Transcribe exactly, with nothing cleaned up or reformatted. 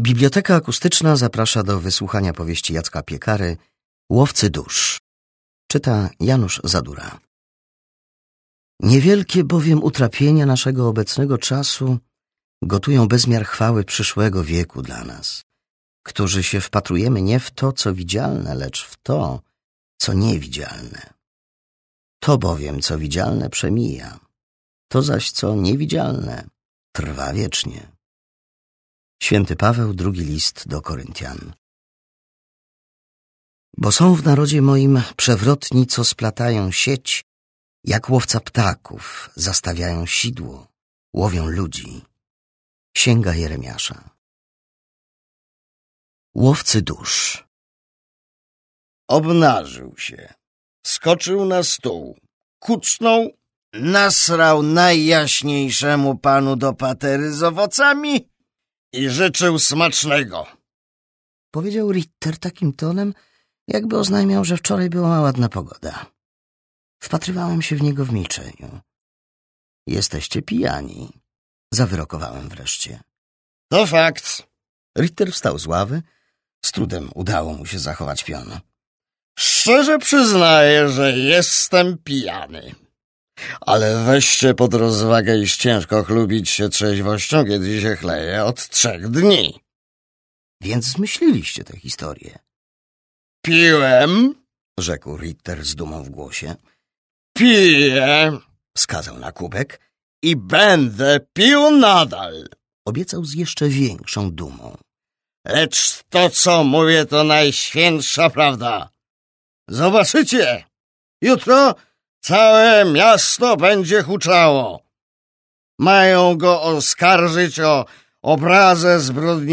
Biblioteka Akustyczna zaprasza do wysłuchania powieści Jacka Piekary Łowcy dusz. Czyta Janusz Zadura. Niewielkie bowiem utrapienia naszego obecnego czasu gotują bezmiar chwały przyszłego wieku dla nas, którzy się wpatrujemy nie w to, co widzialne, lecz w to, co niewidzialne. To bowiem, co widzialne, przemija, to zaś, co niewidzialne, trwa wiecznie. Święty Paweł, drugi list do Koryntian. Bo są w narodzie moim przewrotni, co splatają sieć, jak łowca ptaków, zastawiają sidło, łowią ludzi. Księga Jeremiasza. Łowcy dusz. Obnażył się, skoczył na stół, kucnął, nasrał najjaśniejszemu panu do patery z owocami i życzył smacznego. Powiedział Ritter takim tonem, jakby oznajmiał, że wczoraj była ładna pogoda. Wpatrywałem się w niego w milczeniu. Jesteście pijani, zawyrokowałem wreszcie. To fakt. Ritter wstał z ławy. Z trudem udało mu się zachować pion. Szczerze przyznaję, że jestem pijany. Ale weźcie pod rozwagę, iż ciężko chlubić się trzeźwością, kiedy się chleje od trzech dni. Więc zmyśliliście tę historię. Piłem, rzekł Ritter z dumą w głosie. Piję, wskazał na kubek. I będę pił nadal. Obiecał z jeszcze większą dumą. Lecz to, co mówię, to najświętsza prawda. Zobaczycie, jutro całe miasto będzie huczało. Mają go oskarżyć o obrazę zbrodni.